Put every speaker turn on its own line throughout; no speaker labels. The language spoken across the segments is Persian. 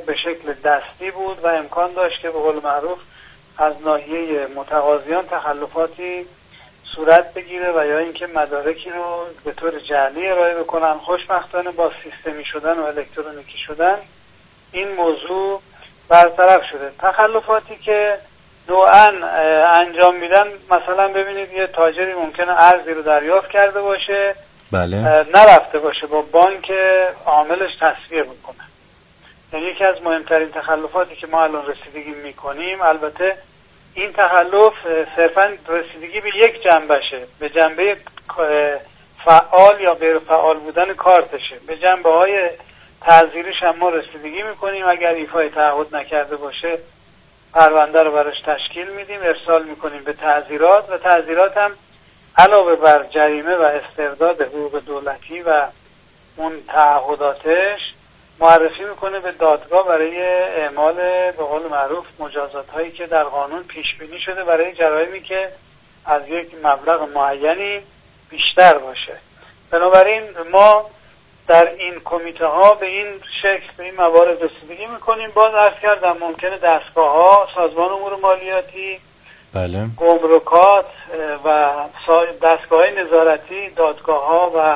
به شکل دستی بود و امکان داشت که به قول معروف از ناحیه متقاضیان تخلفاتی صورت بگیره و یا اینکه مدارکی رو به طور جعلی ارائه بکنن. خوشبختانه با سیستمی شدن و الکترونیکی شدن این موضوع برطرف شده. تخلفاتی که نوعاً انجام میدن، مثلا ببینید یه تاجری ممکنه ارزی رو دریافت کرده باشه،
بله،
نرفته باشه با بانک عاملش تسویه بکنه. یعنی یکی از مهمترین تخلفاتی که ما الان رسیدگی میکنیم، البته این تخلف صرفاً رسیدگی به یک جنبشه، به جنبه فعال یا غیر فعال بودن کارتشه. به جنبه های تعزیریش هم ما رسیدگی میکنیم. اگر ایفای تعهد نکرده باشه پرونده رو براش تشکیل میدیم، ارسال میکنیم به تعزیرات و تعزیرات هم علاوه بر جریمه و استرداد حقوق دولتی و اون تعهداتش معرفی میکنه به دادگاه برای اعمال به قول معروف مجازات هایی که در قانون پیش بینی شده برای جرایمی که از یک مبلغ معینی بیشتر باشه. بنابراین ما در این کمیته ها به این شکل به این موارد رسیدگی میکنیم. باز عرض کردم ممکنه دستگاه ها، سازمان امور مالیاتی،
بله،
گمرکات و دستگاه های نظارتی، دادگاه ها و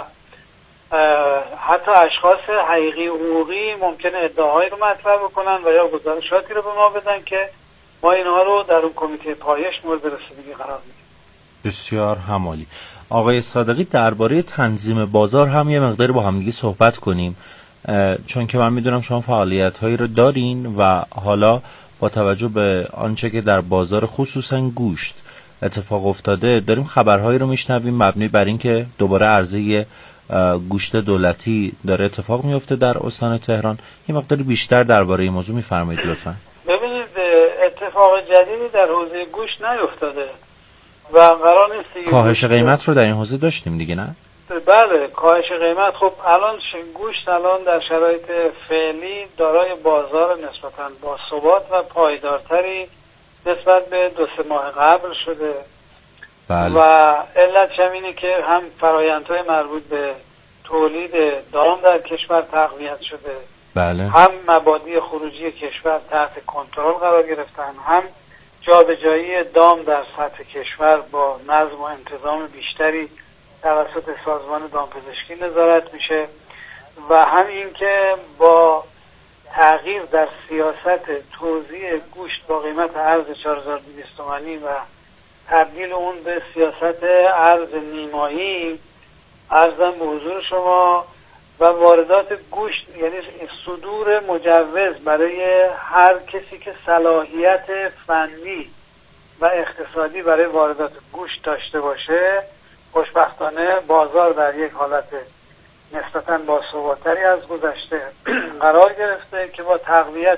حتی اشخاص حقیقی حقوقی ممکنه ادعاهایی رو مطرح بکنن و یا گزارشاتی رو به ما بدن که ما اینها رو در اون کمیته پایش مورد رسیدگی قرار میدیم.
بسیار همالی. آقای صادقی، درباره تنظیم بازار هم یه مقداری با همدیگه صحبت کنیم، چون که من میدونم شما فعالیت‌هایی رو دارین و حالا با توجه به آنچه که در بازار خصوصا گوشت اتفاق افتاده داریم خبرهایی رو میشنویم مبنی بر این که دوباره عرضه گوشت دولتی داره اتفاق میفته در استان تهران. یه مقداری بیشتر درباره این موضوع میفرمایید لطفاً.
ببینید اتفاق جدیدی در حوزه گوشت نیفتاده و قرار نیست
کاهش قیمت رو در این حوزه داشتیم دیگه، نه؟
بله، کاهش قیمت. خب الان گوشت الان در شرایط فعلی دارای بازار نسبتاً با ثبات و پایدارتری نسبت به 2-3 ماه قبل شده.
بله.
و علتش هم اینه که هم فرآیندهای مربوط به تولید دام در کشور تقویت شده،
بله،
هم مبادی خروجی کشور تحت کنترل قرار گرفتن، هم جابجایی دام در سطح کشور با نظم و انتظام بیشتری توسط سازمان دامپزشکی نظارت میشه و هم این که با تغییر در سیاست توزیع گوشت با قیمت ارز 4200 تومانی و تبدیل اون به سیاست ارز نیمایی، ارزم به حضور شما، و واردات گوشت، یعنی صدور مجوز برای هر کسی که صلاحیت فنی و اقتصادی برای واردات گوشت داشته باشه، خوشبختانه بازار در یک حالت نسبتاً باثباتری از گذشته قرار گرفته که با تقویت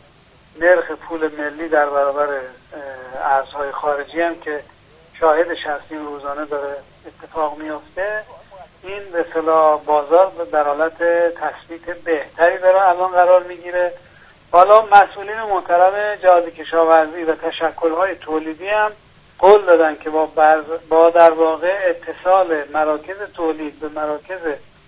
نرخ پول ملی در برابر ارزهای خارجی هم که شاهدش هستیم روزانه داره اتفاق میفته، این به اصطلاح بازار در حالت تثبیت بهتری داره الان قرار میگیره. حالا مسئولین محترم جهاد کشاورزی و تشکل‌های تولیدی هم قول دادن که با در واقع اتصال مراکز تولید به مراکز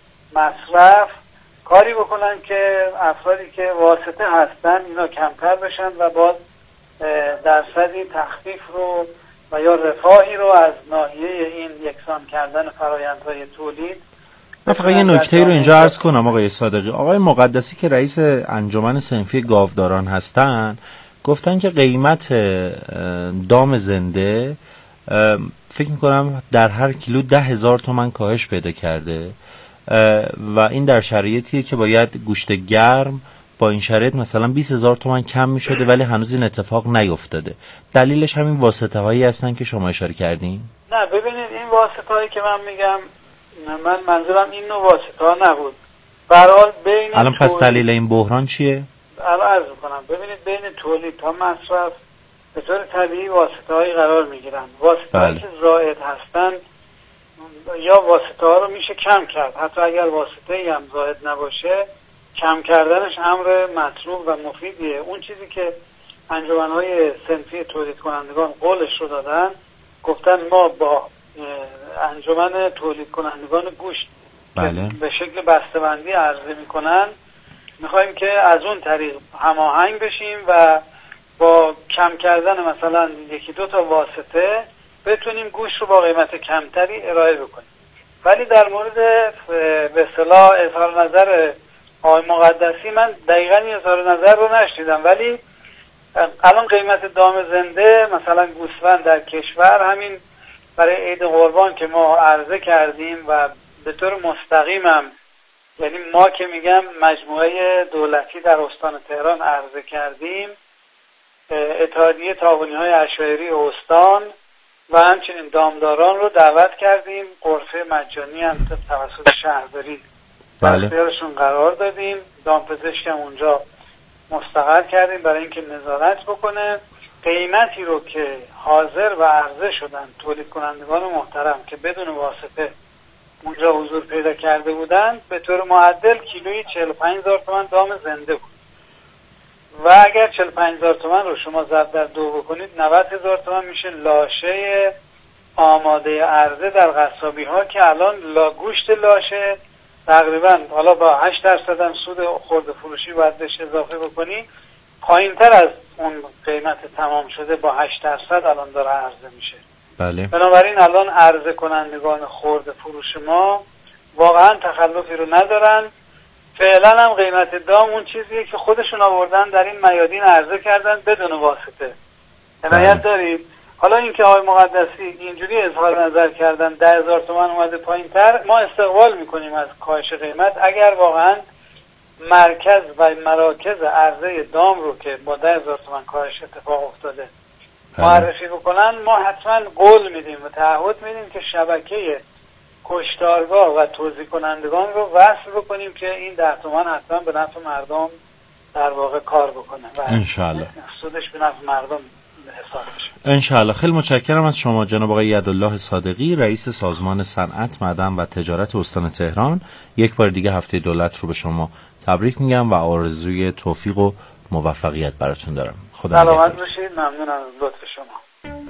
مصرف کاری بکنن که افرادی که واسطه هستن اینا کمتر بشن و باز درصدی تخفیف رو و یا رفاهی رو از ناحیه این یکسان کردن فرآیندهای تولید.
من فقط یه نکته رو اینجا عرض کنم آقای صادقی. آقای مقدسی که رئیس انجمن صنفی گاوداران هستن گفتن که قیمت دام زنده فکر میکنم در هر کیلو 10,000 تومان کاهش پیدا کرده و این در شرایطیه که باید گوشت گرم با این شرایط مثلا 20,000 تومان کم می شده ولی هنوز این اتفاق نیفتاده. دلیلش همین واسطه هایی هستن که شما اشاره کردین؟
نه ببینید، این واسطه هایی که من میگم، من منظورم این نوع واسطه ها نبود. برحال بین
الان پس دلیل این بحران چیه؟
الان عرض کنم. ببینید بین تولید تا مصرف به طور طبیعی واسطه هایی قرار میگیرن. واسطه هایی که زائد هستن یا واسطه ها رو میشه کم کرد، حتی اگر واسطه ای هم زائد نباشه کم کردنش امر مطلوب و مفیدیه. اون چیزی که انجمن‌های صنفی تولید کنندگان قولش رو دادن، گفتن ما با انجمن تولید کنندگان گوشت
بله.
به شکل بسته‌بندی عرضه میکنن میخوایم که از اون طریق هماهنگ بشیم و با کم کردن مثلا 1-2 تا واسطه بتونیم گوشت رو با قیمت کمتری ارائه بکنیم. ولی در مورد به اصطلاح اظهار نظر آقای مقدسی من دقیقاً این اظهار نظر رو نشنیدم، ولی الان قیمت دام زنده مثلا گوسفند در کشور همین برای عید قربان که ما عرضه کردیم و به طور مستقیم هم، یعنی ما که میگم مجموعه دولتی در استان تهران عرضه کردیم، اتحادیه تابونی‌های عشایری استان و همچنین دامداران رو دعوت کردیم، غرفه مجانی هم توسط شهرداری در اختیارشون قرار دادیم، دامپزشک هم اونجا مستقر کردیم برای اینکه نظارت بکنه. قیمتی رو که حاضر و عرضه شدن تولید کنندگان محترم که بدون واسطه اونجا حضور پیدا کرده بودن، به طور معدل کیلویی 45,000 تومان دام زنده بود و اگر 45,000 تومان رو شما ضرب در 2 بکنید 90,000 تومان میشه لاشه آماده عرضه در قصابی ها که الان گوشت لاشه تقریبا حالا با 8% هم سود خرده فروشی باید بهش اضافه بکنی، پایین تر از اون قیمت تمام شده با 8% الان داره عرضه میشه.
بله.
بنابراین الان عرضه کنندگان خرده فروش ما واقعا تخلفی رو ندارن. فعلا هم قیمت دام اون چیزیه که خودشون آوردن در این میادین عرضه کردن بدون واسطه. عنایت دارید. حالا اینکه آقای مقدسی اینجوری اظهار نظر کردن 10,000 تومان اومده پایین تر، ما استقبال میکنیم از کاهش قیمت اگر واقعا مرکز و مراکز عرضه دام رو که با 10,000 تومان کاهش اتفاق افتاده معرفی بکنن، ما حتما قول میدیم و تعهد میدیم که شبکه کشتارگاه و توزیع کنندگان رو وصل بکنیم که این 10 تومان حتما به نفع مردم در واقع کار بکنه و
انشالله
سودش به نفع مردم حساب بشه.
انشالله. خیلی متشکرم از شما جناب آقای یدالله صادقی، رئیس سازمان صنعت، معدن و تجارت استان تهران. یک بار دیگه هفته دولت رو به شما تبریک میگم و آرزوی توفیق و موفقیت براتون دارم. خدا نگهدار.
سلامت باشید. ممنونم از لطف شما.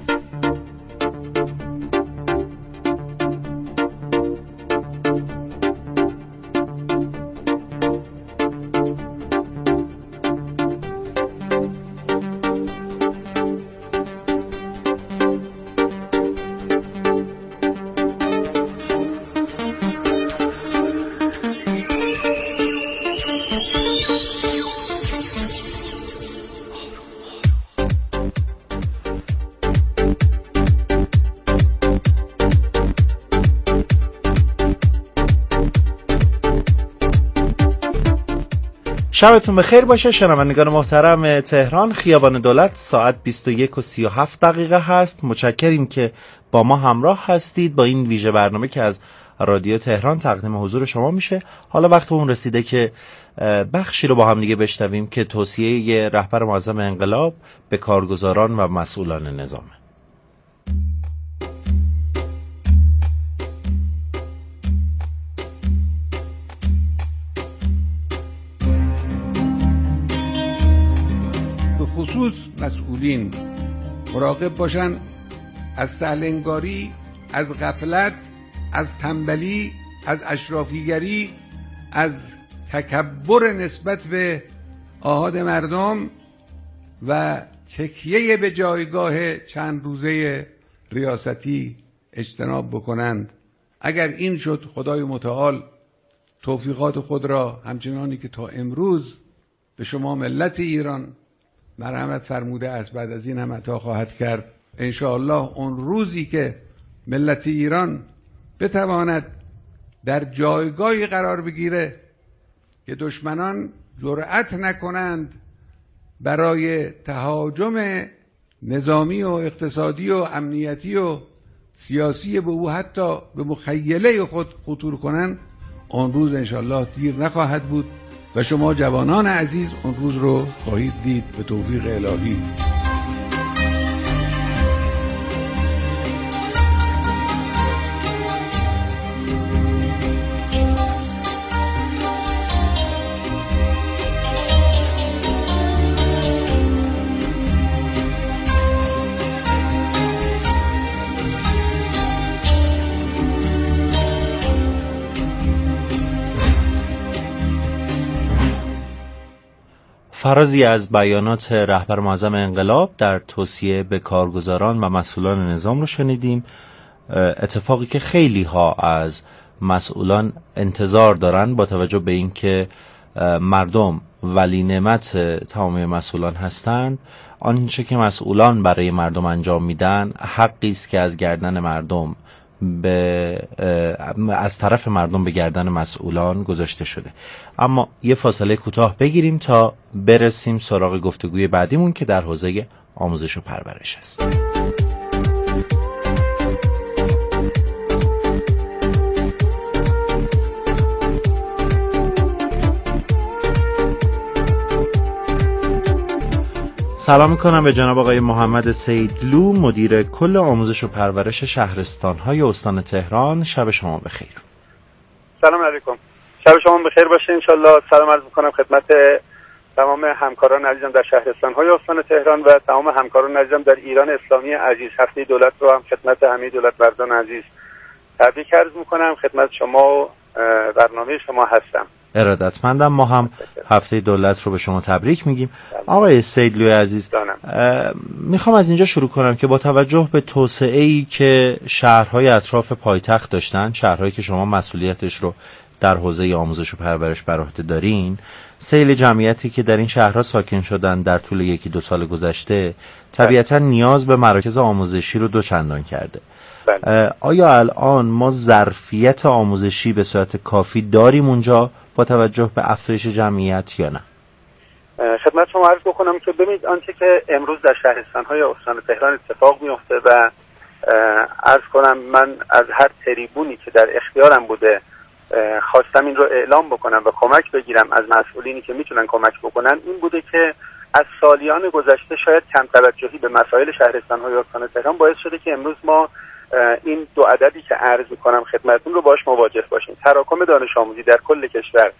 شبتون بخیر باشه شنوندگان محترم. تهران خیابان دولت ساعت 21:37 هست. متشکریم که با ما همراه هستید با این ویژه برنامه که از رادیو تهران تقدیم حضور شما میشه. حالا وقت اون رسیده که بخشی رو با هم دیگه بشنویم که توصیه رهبر معظم انقلاب به کارگزاران و مسئولان نظامه.
خصوص مسئولین مراقب باشن از سهلنگاری، از غفلت، از تنبلی، از اشرافیگری، از تکبر نسبت به آحاد مردم و تکیه به جایگاه چند روزه ریاستی اجتناب بکنند. اگر این شد خدای متعال توفیقات خود را همچنانی که تا امروز به شما ملت ایران مرحمت فرموده است بعد از این هم عطا خواهد کرد. انشاءالله اون روزی که ملت ایران بتواند در جایگاهی قرار بگیره که دشمنان جرأت نکنند برای تهاجم نظامی و اقتصادی و امنیتی و سیاسی به او حتی به مخیله خود خطور کنند، اون روز انشاءالله دیر نخواهد بود و شما جوانان عزیز اون روز رو خواهید دید به توفیق الهی.
فرازی از بیانات رهبر معظم انقلاب در توصیه به کارگزاران و مسئولان نظام رو شنیدیم. اتفاقی که خیلی ها از مسئولان انتظار دارن با توجه به اینکه مردم ولی نعمت تمام مسئولان هستند، آنچه که مسئولان برای مردم انجام میدن حقی است که از گردن مردم از طرف مردم به گردن مسئولان گذاشته شده. اما یه فاصله کوتاه بگیریم تا برسیم سراغ گفتگوی بعدیمون که در حوزه آموزش و پرورش است. سلام میکنم به جناب آقای محمد سیدلو، مدیر کل آموزش و پرورش شهرستان‌های استان تهران. شب شما بخیر.
سلام علیکم. شب شما بخیر باشه انشالله. سلام عرض میکنم خدمت تمام همکاران عزیزم در شهرستان‌های استان تهران و تمام همکاران عزیزم در ایران اسلامی عزیز. هفته دولت رو هم خدمت همه دولت مردان عزیز تبریک عرض میکنم. خدمت شما و برنامه شما هستم.
ارادتمندم. ما هم هفته دولت رو به شما تبریک میگیم. آقای سیدلوی عزیز، میخوام از اینجا شروع کنم که با توجه به توسعه‌ای که شهرهای اطراف پایتخت داشتن، شهرهایی که شما مسئولیتش رو در حوزه آموزش و پرورش بر عهده دارین، سیل جمعیتی که در این شهرها ساکن شدن در طول 1-2 سال گذشته طبیعتا نیاز به مراکز آموزشی رو دوچندان کرده. آیا الان ما ظرفیت آموزشی به صورت کافی داریم اونجا با توجه به افزایش جمعیت یا نه؟
خدمت شما عرض بکنم که ببینید آنچه که امروز در شهرستان‌های استان تهران اتفاق میفته و عرض کنم من از هر تریبونی که در اختیارم بوده خواستم این رو اعلام بکنم و کمک بگیرم از مسئولینی که میتونن کمک بکنن، این بوده که از سالیان گذشته شاید کم توجهی به مسائل شهرستان‌های استان تهران باعث شده که امروز ما این 2 عددی که عرض میکنم خدمتتون رو باش مواجه باشیم. تراکم دانش آموزی در کل کشور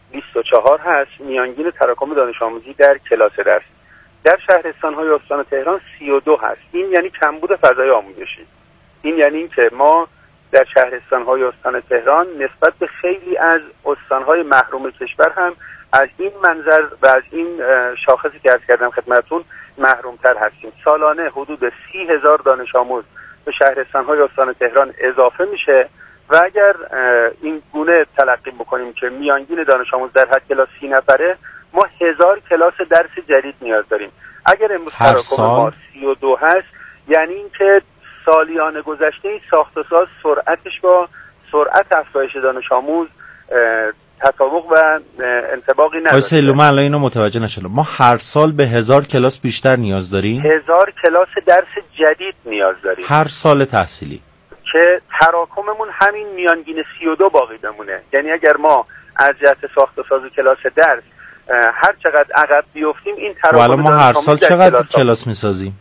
24 هست، میانگین تراکم دانش آموزی در کلاس درس در شهرستان‌های استان تهران 32 هست. این یعنی کمبود فضای آموزشی. این یعنی این که ما در شهرستان‌های استان تهران نسبت به خیلی از استان‌های محروم کشور هم از این منظر و از این شاخصی که عرض کردم خدمتتون محروم‌تر هستیم. سالانه حدود 30,000 دانش آموز به شهرستان‌های استان تهران اضافه میشه و اگر این گونه تلقی بکنیم که میانگین دانش آموز در هر کلاس 30 نفره، ما 1000 کلاس درس جدید نیاز داریم. اگر امروز تراکم ما 32 هست، یعنی این که سالیان گذشته این ساخت و ساز سرعتش با سرعت افزایش دانش آموز تطابق و انطباقی نداره.
آقای سیدلو، من الان اینو متوجه نشدم. ما هر سال به 1000 کلاس بیشتر نیاز داریم؟
1000 کلاس درس جدید نیاز داریم
هر سال تحصیلی
که تراکممون همین میانگین 32 باقی بمونه. یعنی اگر ما از جهت ساخت و ساز کلاس درس هر چقدر عقب بیفتیم، این تراکم
الان ما هر سال چقدر کلاس میسازیم؟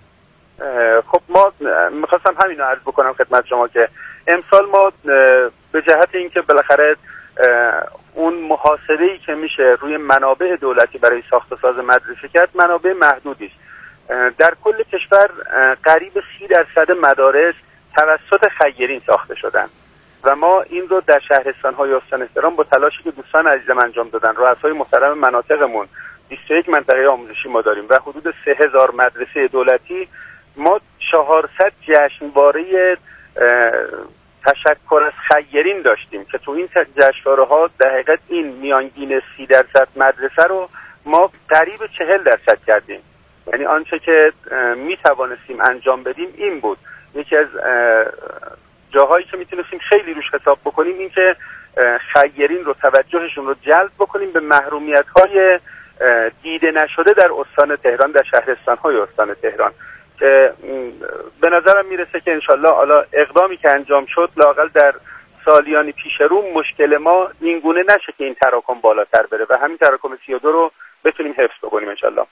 خب ما میخواستم همینو عرض بکنم خدمت شما که امسال ما به جهت اینکه بالاخره اون محاسبه‌ای که میشه روی منابع دولتی برای ساخت و ساز مدرسه کرد منابع محدودی است. در کل کشور قریب 30% مدارس توسط خیرین ساخته شدن و ما این رو در شهرستان‌های استان تهران با تلاشی که دوستان عزیزم انجام دادن، رؤسای محترم مناطقمون 21 منطقه آموزشی ما داریم و حدود 3000 مدرسه دولتی، ما 400 جشنواره تشکر از خیرین داشتیم که تو این جشنواره‌ها در حقیقت این میانگین 30% مدرسه رو ما قریب 40% کردیم. یعنی آنچه که می توانستیم انجام بدیم این بود. یکی از جاهایی که میتونستیم خیلی روش حساب بکنیم این که خیرین رو توجهشون رو جلب بکنیم به محرومیت‌های دیده نشده در استان تهران، در شهرستان‌های استان تهران، که به نظرم میرسه که انشالله حالا اقدامی که انجام شد لااقل در سالیان پیش رو مشکل ما این گونه نشه که این تراکم بالاتر بره و همین تراکم 32 رو بتونیم حفظ بکنیم انشالله.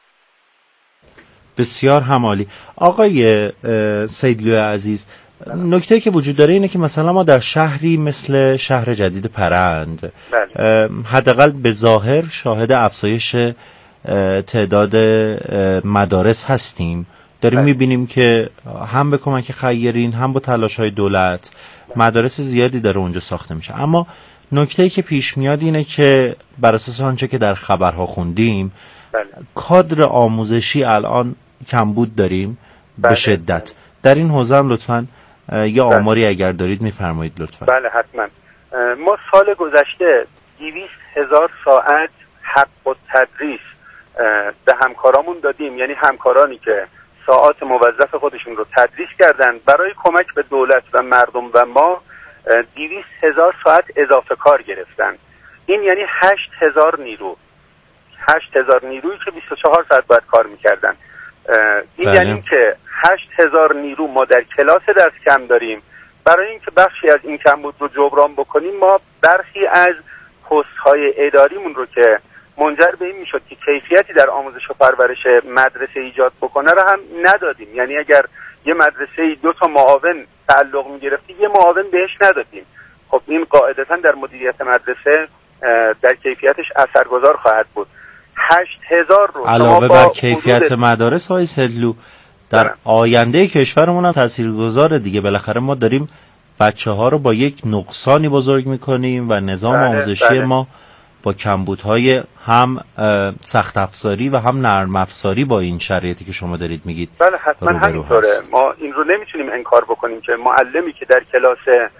بسیار همالی. آقای سیدلو عزیز، نکته که وجود داره اینه که مثلا ما در شهری مثل شهر جدید پرند حداقل به ظاهر شاهد افزایش تعداد مدارس هستیم. داریم میبینیم که هم به کمک خیرین هم با تلاش‌های دولت مدارس زیادی داره اونجا ساخته میشه. اما نکته‌ای که پیش میاد اینه که بر اساس آنچه که در خبرها خوندیم کادر آموزشی الان کمبود داریم به شدت. در این حوزه هم لطفاً یه آماری اگر دارید میفرمایید لطفاً.
بله حتما. ما سال گذشته 200,000 ساعت حق التدریس به همکارامون دادیم، یعنی همکارانی که ساعات موظف خودشون رو تدریس کردن برای کمک به دولت و مردم و ما 200,000 ساعت اضافه کار گرفتن. این یعنی 8,000 نیرو، 8,000 نیرویی که 24 ساعت باید کار میکردن. این یعنی که 8,000 نیرو ما در کلاس درس کم داریم. برای اینکه بخشی از این کمبود رو جبران بکنیم ما برخی از پست‌های اداریمون رو که منجر به این میشد که کیفیتی در آموزش و پرورش مدرسه ایجاد بکنه رو هم ندادیم. یعنی اگر یه مدرسه 2 تا معاون تعلق میگرفتی یه معاون بهش ندادیم. خب این قاعدتا در مدیریت مدرسه در کیفیتش اثرگذار خواهد بود. 8,000 رو
علاوه بر کیفیت مدارس های سلو در آینده کشورمون هم تاثیرگذاره دیگه. بالاخره ما داریم بچه‌ها رو با یک نقصانی بزرگ میکنیم و نظام آموزشی ما با کمبودهای هم سخت افزاری و هم نرم افزاری با این شرایطی که شما دارید میگید.
بله حتما همینطوره. ما این رو نمیتونیم انکار بکنیم که معلمی که در کلاس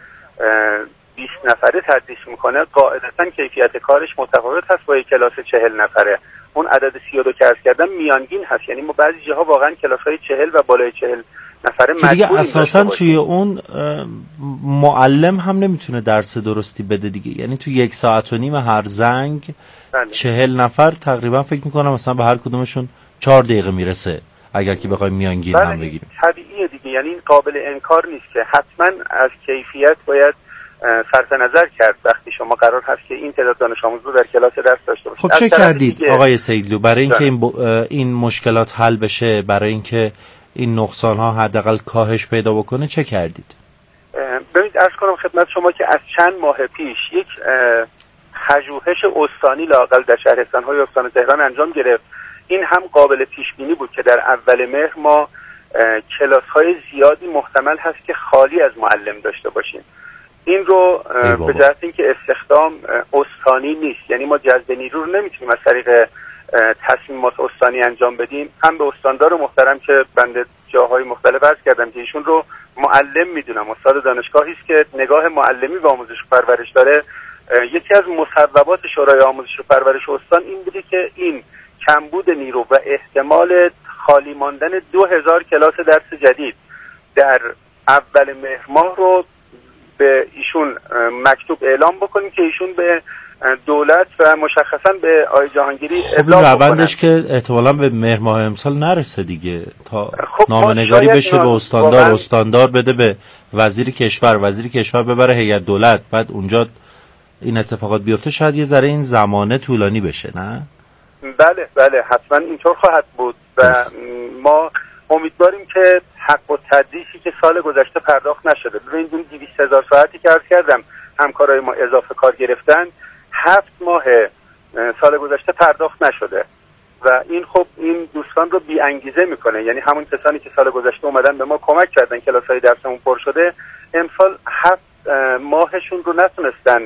20 نفره تدریس میکنه قاعدتا کیفیت کارش متفاوت هست با یک کلاس 40 نفره. اون عدد 32 که عرض کردم میانگین هست، یعنی ما بعضی جاها واقعا کلاس‌های 40 و بالای 40 نفره مجبوریم
اساسا توی اون معلم هم نمیتونه درس درستی بده دیگه. یعنی تو 1.5 ساعت هر زنگ 40 نفر تقریبا فکر میکنم مثلا به هر کدومشون 4 دقیقه میرسه اگر که بخوایم میانگین هم بگیریم.
طبیعیه دیگه، یعنی این قابل انکار نیست که حتما از کیفیت باید صرف نظر کرد وقتی شما قرار هست که این تعداد دانش آموز رو در کلاس درس داشته باشید.
خب چه کردید آقای سیدلو برای اینکه این مشکلات حل بشه، برای اینکه این نقصان ها حداقل کاهش پیدا بکنه چه کردید؟
ببینید عرض کنم خدمت شما که از چند ماه پیش یک پژوهش استانی لااقل در شهرستان های استان تهران انجام گرفت. این هم قابل پیش بینی بود که در اول مهر ما کلاس های زیادی محتمل هست که خالی از معلم داشته باشیم. این رو به جهت اینکه استخدام استانی نیست، یعنی ما جذب نیرو رو نمیتونیم از طریق تصمیمات استانی انجام بدیم. هم به استاندار محترم که بنده جاهای مختلف عرض کردم که ایشون رو معلم میدونم، استاد دانشگاهی است که نگاه معلمی به آموزش و پرورش داره. یکی از مصوبات شورای آموزش و پرورش استان این بوده که این کمبود نیرو و احتمال خالی ماندن 2000 کلاس درس جدید در اول مهر ماه رو به ایشون مکتوب اعلام بکنیم که ایشون به دولت و مشخصا به آقای جهانگیری ابلاغ بکنن.
روندش که احتمالاً به مهر ماه امسال نرسه دیگه، تا نامه‌نگاری بشه به استاندار، استاندار بده به وزیر کشور، وزیر کشور ببره هیئت دولت، بعد اونجا این اتفاقات بیفته. شاید یه ذره این زمانه طولانی بشه، نه؟
بله حتما اینطور خواهد بود و ما امیدواریم که حق التدریسی که سال گذشته پرداخت نشده، ببینید اون 200,000 ساعتی که عرض کردم همکارای ما اضافه کار گرفتن 7 ماه سال گذشته پرداخت نشده و این خب این دوستان رو بی انگیزه میکنه. یعنی همون کسانی که سال گذشته اومدن به ما کمک کردن کلاس‌های درسمون پر شده، امسال 7 ماهشون رو نتونستن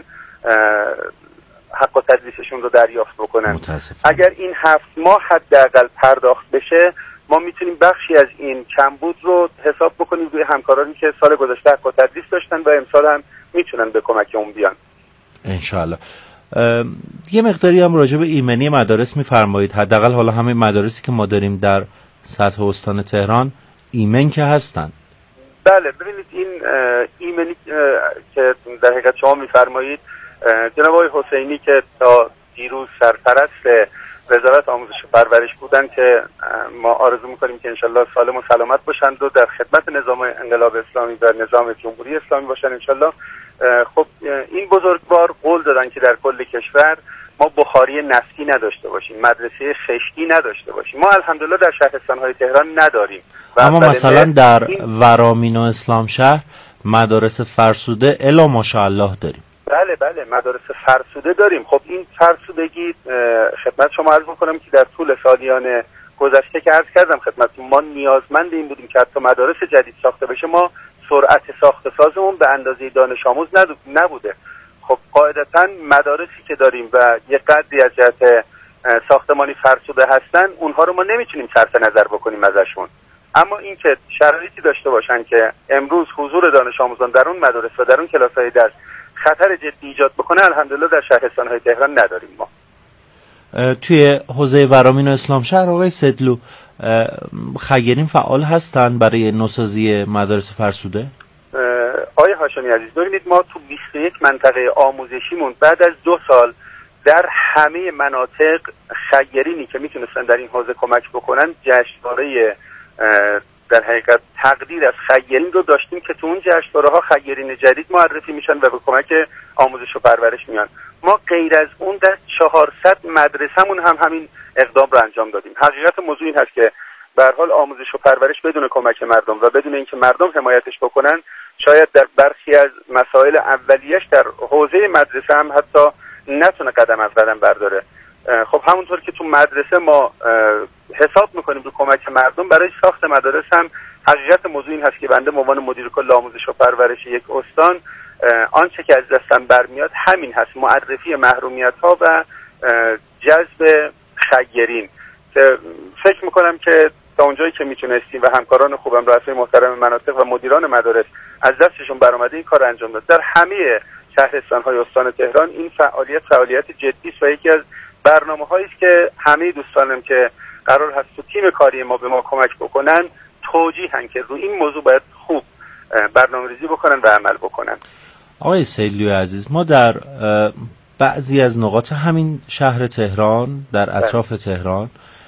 حق التدریسشون رو دریافت بکنن. اگر این 7 ماه حداقل پرداخت بشه ما میتونیم بخشی از این کمبود رو حساب بکنیم روی همکارانی که سال گذشته حق التدریس داشتن و امسال هم میتونن به کمک اون بیان
انشالله. یه مقداری هم راجع به ایمنی مدارس میفرمایید. حداقل حالا همه مدارسی که ما داریم در سطح استان تهران ایمن که هستن.
بله ببینید این ایمنی که در حقیقت شما میفرمایید، جناب آقای حسینی که تا دیروز سرپرست وزارت آموزش و پرورش بودن که ما آرزو میکنیم که انشالله سالم و سلامت باشند و در خدمت نظام انقلاب اسلامی و نظام جمهوری اسلامی باشن انشالله. خب این بزرگوار قول دادن که در کل کشور ما بخاری نفتی نداشته باشیم، مدرسه خشتی نداشته باشیم. ما الحمدلله در شهرستان‌های تهران نداریم.
اما مثلا در ورامین و اسلام شهر مدارس فرسوده الا ماشاءالله داریم.
بله مدارس فرسوده داریم. خب این فرسودگی خدمت شما عرض می‌کنم که در طول سالیان گذشته که عرض کردم خدمت ما نیازمند این بودیم که حتی مدارس جدید ساخته بشه ما سرعت ساخت سازمون به اندازه دانش آموز نبوده. خب قاعدتاً مدارسی که داریم و یک قدری از جهت ساختمانی فرسوده هستن اونها رو ما نمیتونیم صرف نظر بکنیم ازشون. اما اینکه شرایطی داشته باشن که امروز حضور دانش آموزان در اون مدارس و در اون کلاس‌های درس خطر جدی ایجاد بکنه، الحمدلله در شهرستان‌های تهران نداریم ما.
توی حوزه ورامین و اسلامشهر آقای سیدلو خیرین فعال هستن برای نوسازی مدارس فرسوده؟
آقای هاشمی عزیز، ببینید ما تو 21 منطقه آموزشیمون بعد از 2 سال در همه مناطق خیرینی که میتونستن در این حوزه کمک بکنن جشنواره در حقیقت تقدیر از خیرین رو داشتیم که تو اون جشنواره‌ها خیرین جدید معرفی میشن و به کمک آموزش و پرورش میان. ما غیر از اون در 400 مدرسه‌مون هم همین اقدام رو انجام دادیم. حقیقت موضوع این هست که به هر حال آموزش و پرورش بدون کمک مردم و بدون اینکه مردم حمایتش بکنن شاید در برخی از مسائل اولیه‌اش در حوزه مدرسه هم حتی نتونه قدم از قدم برداره. خب همونطور که تو مدرسه ما حساب میکنیم رو کمک مردم، برای ساخت مدارس هم حقیقت موضوع این هست که بنده به عنوان مدیر کل آموزش و پرورش یک استان آنچه که از دستم برمیاد همین هست، معرفی محرومیت‌ها و جذب خیرین، که فکر میکنم که تا اونجایی که میتونستیم و همکاران خوبم رؤسای محترم مناطق و مدیران مدارس از دستشون برآمده این کار انجام داد. در همه شهرستان‌های استان تهران این فعالیت جدی است و یکی از برنامه‌هایی است که همه دوستانم که قرار هست تو تیم کاری ما به ما کمک بکنن توجیهن که روی این موضوع باید خوب برنامه‌ریزی بکنن و عمل بکنن.
آقای سیدلوی عزیز، ما در بعضی از نقاط همین شهر تهران در اطراف تهران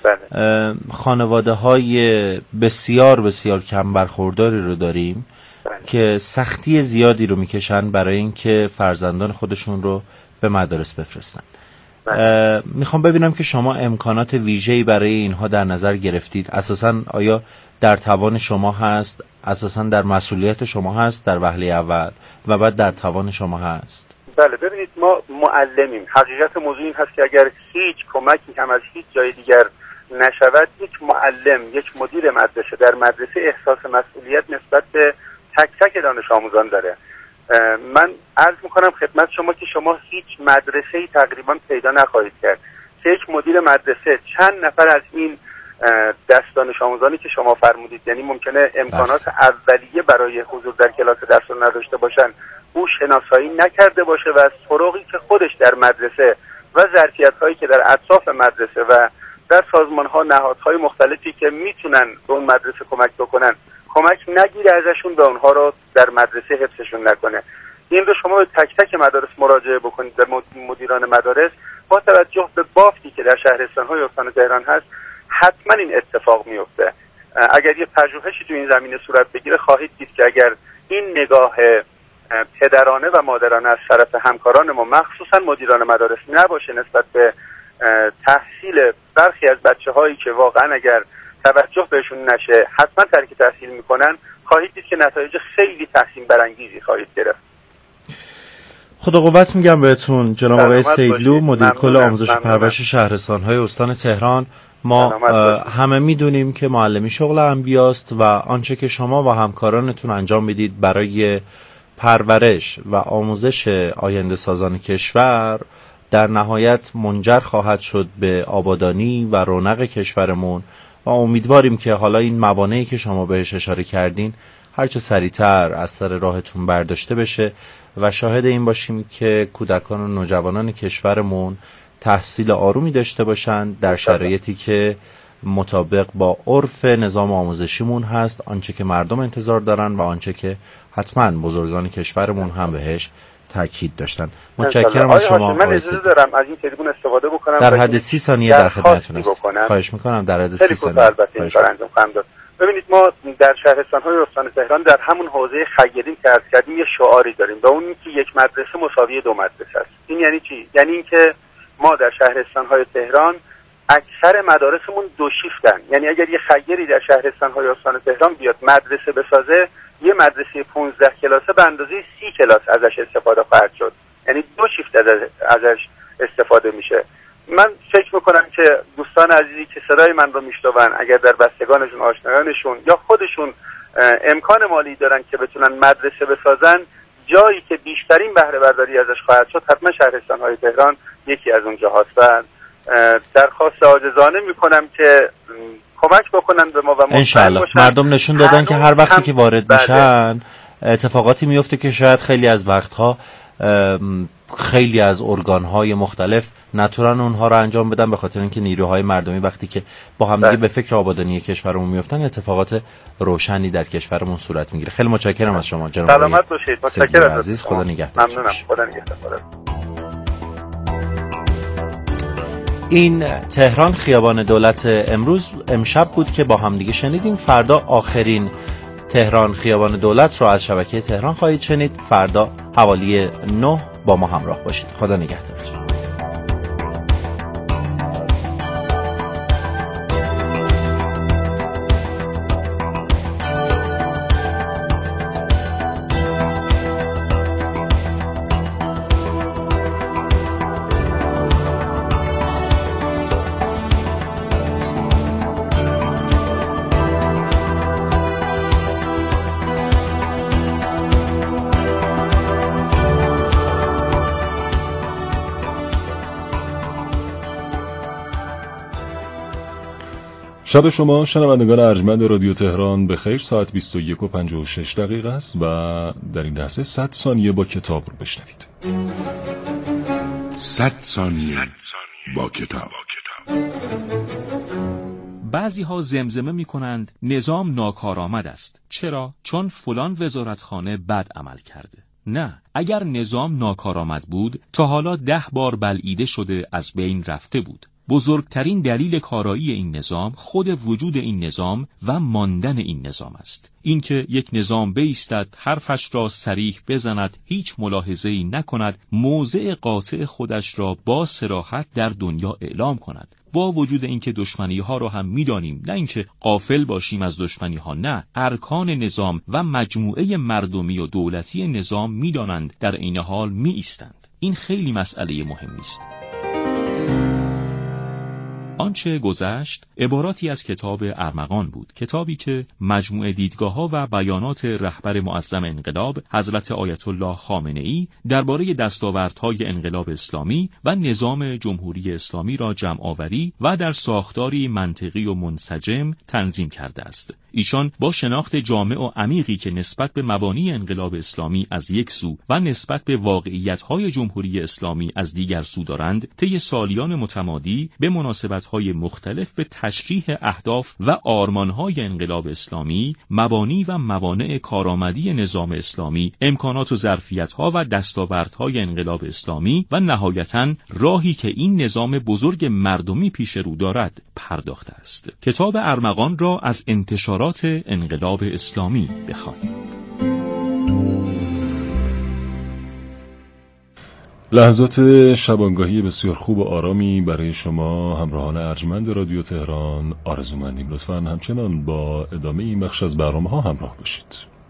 خانواده‌های بسیار بسیار کم برخورداری رو داریم که سختی زیادی رو میکشن برای اینکه فرزندان خودشون رو به مدارس بفرستن. میخوام ببینم که شما امکانات ویژه‌ای برای اینها در نظر گرفتید. اساساً آیا در توان شما هست، اساساً در مسئولیت شما هست در وهله اول و بعد در توان شما هست؟
بله، ببینید ما معلمیم. حقیقت موضوع این هست که اگر هیچ کمکی هم از هیچ جای دیگر نشود، یک معلم، یک مدیر مدرسه در مدرسه احساس مسئولیت نسبت به تک تک دانش آموزان داره. من عرض میکنم خدمت شما که شما هیچ مدرسه‌ای تقریبا پیدا نخواهید کرد که یک مدیر مدرسه چند نفر از این دست دانش آموزانی که شما فرمودید، یعنی ممکنه امکانات اولیه برای حضور در کلاس درس رو نداشته باشن، او شناسایی نکرده باشه و از طرقی که خودش در مدرسه و ظرفیت‌هایی که در اطراف مدرسه و در سازمان‌ها نهادهای مختلفی که میتونن به اون مدرسه کمک بکنن کمک نگیره ازشون، به اونها رو در مدرسه حفظشون نکنه. این رو شما به تک تک مدارس مراجعه بکنید، به مدیران مدارس، با توجه به بافتی که در شهرستان‌های استان تهران هست حتما این اتفاق میفته. اگر یه پژوهشی تو این زمینه صورت بگیره خواهید دید که اگر این نگاه پدرانه و مادرانه از طرف همکاران ما مخصوصا مدیران مدارس نباشه نسبت به تحصیل برخی از بچه‌هایی که واقعا اگر توجه بهشون نشه حتما ترک تحصیل میکنن، خواهید دید که نتایج خیلی تحسین برانگیزی خواهید گرفت.
خدا قوت میگم بهتون جناب آقای سیدلو، مدیر کل آموزش و پرورش شهرستان‌های استان تهران. ما همه میدونیم که معلمی شغل انبیاست و آنچه که شما و همکارانتون انجام میدید برای پرورش و آموزش آینده سازان کشور در نهایت منجر خواهد شد به آبادانی و رونق کشورمون و امیدواریم که حالا این موانعی که شما بهش اشاره کردین هرچه سریعتر از سر راهتون برداشته بشه و شاهد این باشیم که کودکان و نوجوانان کشورمون تحصیل آرومی داشته باشند در شرایطی که مطابق با عرف نظام آموزشیمون هست، آنچه که مردم انتظار دارن و آنچه که حتما بزرگان کشورمون هم بهش تاکید داشتن. متشکرم از شما.
من اجازه دارم از این تریبون استفاده بکنم
در حد 30 ثانیه در خدمتتون هستم. خواهش میکنم در حد 30 ثانیه.
ببینید ما در شهرستان‌های استان تهران در همون حوزه خیرین که عرض کردیم یه شعاری داریم و اون این که یک مدرسه مساوی 2 مدرسه است. این یعنی چی؟ یعنی اینکه ما در شهرستان‌های تهران اکثر مدارسمون 2 شیفتن. یعنی اگر یه خیری در شهرستان‌های استان تهران بیاد مدرسه بسازه، یه مدرسه 15 کلاسه به اندازه 30 کلاس ازش استفاده خواهد شد. یعنی 2 شیفت ازش استفاده میشه. من فکر میکنم که دوستان عزیزی که صدای من رو میشنون اگر در بستگانشون، آشنایانشون یا خودشون امکان مالی دارن که بتونن مدرسه بسازن، جایی که بیشترین بهره برداری ازش خواهد شد حتما شهرستان‌های تهران یکی از اون جاهاست و درخواست عاجزانه میکنم که کمک بکنن به ما و
انشالله. مردم نشون دادن که هر وقتی که وارد میشن اتفاقاتی میفته که شاید خیلی از وقتها خیلی از ارگان‌های مختلف نتونن اونها رو انجام بدن، به خاطر اینکه نیروهای مردمی وقتی که با هم دیگه به فکر آبادانی کشورمون میافتن اتفاقات روشنی در کشورمون صورت میگیره. خیلی متشکرم از شما جناب.
سلامت باشید. متشکرم
عزیز. خدا نگهدار.
ممنونم. خدا نگهدار.
این تهران خیابان دولت امشب بود که با هم دیگه شنیدیم. فردا آخرین تهران خیابان دولت را از شبکه تهران خواهید شنید. فردا حوالی 9 با ما همراه باشید. خدا نگهدارتون.
شب شما شنوندگان ارجمند رادیو تهران به خیر. ساعت 21:56 است و در این لحظه 100 ثانیه با کتاب رو بشنوید.
100 ثانیه با کتاب.
بعضی ها زمزمه می کنند نظام ناکارآمد است. چرا؟ چون فلان وزارتخانه بد عمل کرده. نه، اگر نظام ناکارآمد بود تا حالا 10 بار بلعیده شده از بین رفته بود. بزرگترین دلیل کارایی این نظام خود وجود این نظام و ماندن این نظام است. اینکه یک نظام بایستد، حرفش را صریح بزند، هیچ ملاحظه‌ای نکند، موضع قاطع خودش را با صراحت در دنیا اعلام کند. با وجود اینکه دشمنی‌ها را هم می‌دانیم، نه اینکه غافل باشیم از دشمنی‌ها، نه، ارکان نظام و مجموعه مردمی و دولتی نظام می‌دانند، در عین حال می‌ایستند. این خیلی مسئله مهمی است. آنچه گذشت عباراتی از کتاب ارمغان بود، کتابی که مجموعه دیدگاه‌ها و بیانات رهبر معظم انقلاب حضرت آیت الله خامنه‌ای درباره دستاوردهای انقلاب اسلامی و نظام جمهوری اسلامی را جمع آوری و در ساختاری منطقی و منسجم تنظیم کرده است. ایشان با شناخت جامع و عمیقی که نسبت به مبانی انقلاب اسلامی از یک سو و نسبت به واقعیت‌های جمهوری اسلامی از دیگر سو دارند، طی سالیان متمادی به مناسبت‌های مختلف به تشریح اهداف و آرمان‌های انقلاب اسلامی، مبانی و موانع کارآمدی نظام اسلامی، امکانات و ظرفیت‌ها و دستاوردهای انقلاب اسلامی و نهایتاً راهی که این نظام بزرگ مردمی پیش رو دارد پرداخته است. کتاب ارمغان را از انتشارات انقلاب اسلامی بخوانید.
لحظات شبانگاهی بسیار خوب و آرامی برای شما همراهان ارجمند رادیو تهران آرزومندیم. لطفاً همچنان با ادامه این بخش از برنامه‌ها همراه باشید.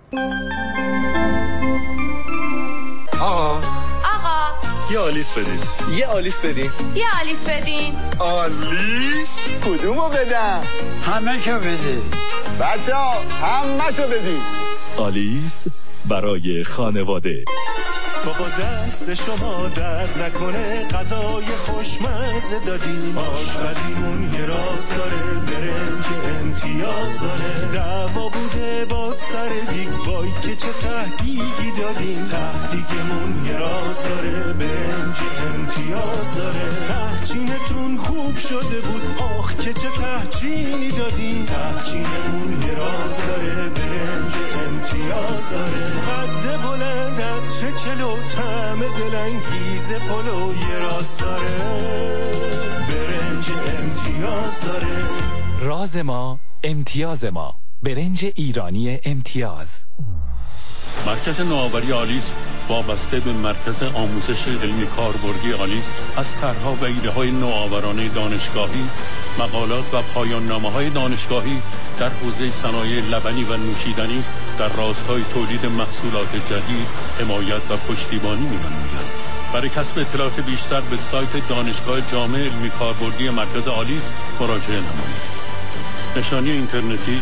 آقا
یه آلیس بدین.
یه آلیس بدین.
یه آلیس بدین.
آلیس؟ کدومو بدم؟
همه شو بدین.
بچه‌ها همه شو بدین.
آلیس برای خانواده.
بابا دست شما درد نکنه، غذای خوشمزه دادیم، آشپزیمون یه راز داره، برنج امتیاز داره، دعوا بوده با سر دیگ، وای که چه تهدیگی دادیم، تهدیگمون یه راز داره، برنج امتیاز داره، تهچینتون خوب شده بود، آخ که چه تهچینی دادیم، تهچینمون یه راز داره، برنج امتیاز داره، قد بلند عطر چلو، طعم دلانگیز پلو یه راست داره، برنج امتیاز داره.
راز ما امتیاز ما، برنج ایرانی امتیاز.
مرکز نوآوری آلیس وابسته به مرکز آموزش علمی کاربردی آلیس از طرح‌ها و ایده‌های نوآورانه دانشگاهی، مقالات و پایان‌نامه‌های دانشگاهی در حوزه صنایع لبنی و نوشیدنی در راستای تولید محصولات جدید حمایت و پشتیبانی می‌نماید. برای کسب اطلاعات بیشتر به سایت دانشگاه جامع علمی کاربردی مرکز آلیس مراجعه نمایید. نشانی اینترنتی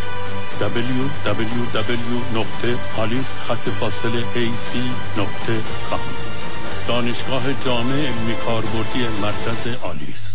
www.alice-ac.com. دانشگاه جامع علمی کاربردی مرکز آلیس.